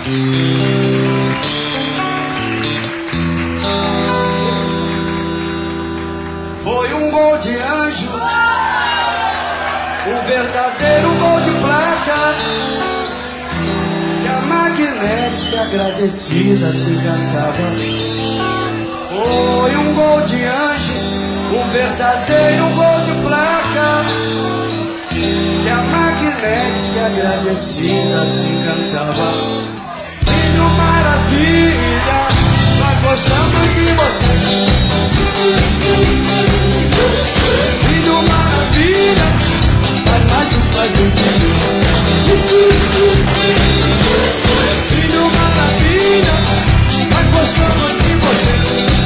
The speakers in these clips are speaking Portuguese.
Foi um gol de anjo, um verdadeiro gol de placa, que a magnética agradecida se encantava. Foi um gol de anjo, um verdadeiro gol de placa, que a magnética agradecida se encantava. Filho maravilha, nós gostamos de você. Filho maravilha, faz mais um prazer de mim. Filho maravilha, nós gostamos de você.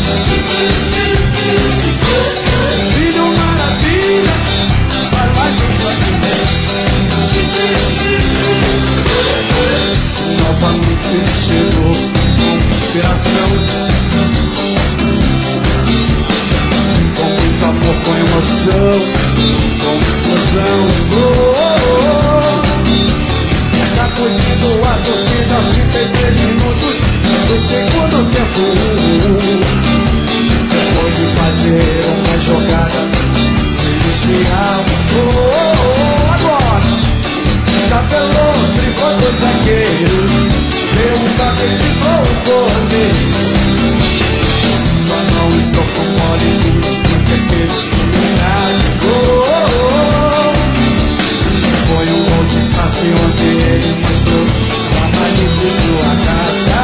Filho maravilha, faz mais um prazer. Novamente ele chegou com inspiração, com muito amor, com emoção, com explosão. Sacudindo a torcida aos 33 minutos do segundo tempo. Depois de fazer uma jogada celestial, agora tabelou, driblou dois zagueiros, deu um toque e driblou o corner. Só não entrou com mole porque teve humildade. Foi um gol de passe onde ele mostrou sua malícia e sua graça.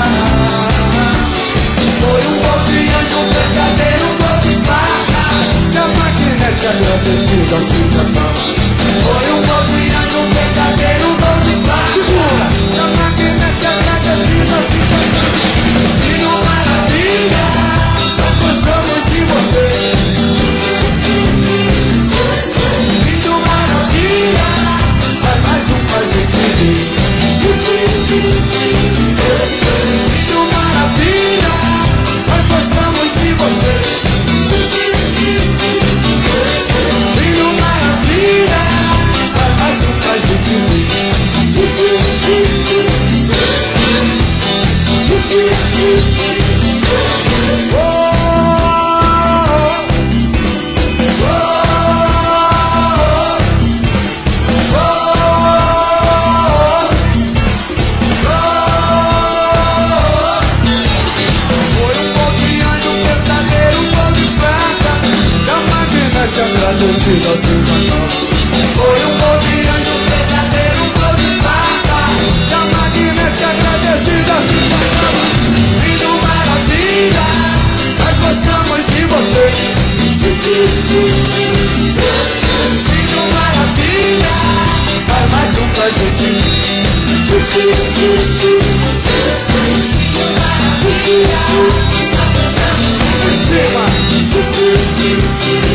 Foi um gol de anjo, um verdadeiro gol de placa, que a magnética agradecida se encantava. Foi um gol de anjo, um verdadeiro gol de placa, segura, que a magnética agradecida se encantava. Filho maravilha, nós gostamos de você. Filho maravilha, faz mais um prazer de mim. Filho maravilha, nós gostamos de você. Filho maravilha, faz mais um prazer de mim. Agradecida se encantava. Foi um gol de anjo, um verdadeiro gol de prata, que a magnética agradecida se encantava. Filho maravilha, nós gostamos de você. Filho maravilha, faz mais um pra gente. Filho maravilha, nós gostamos de você.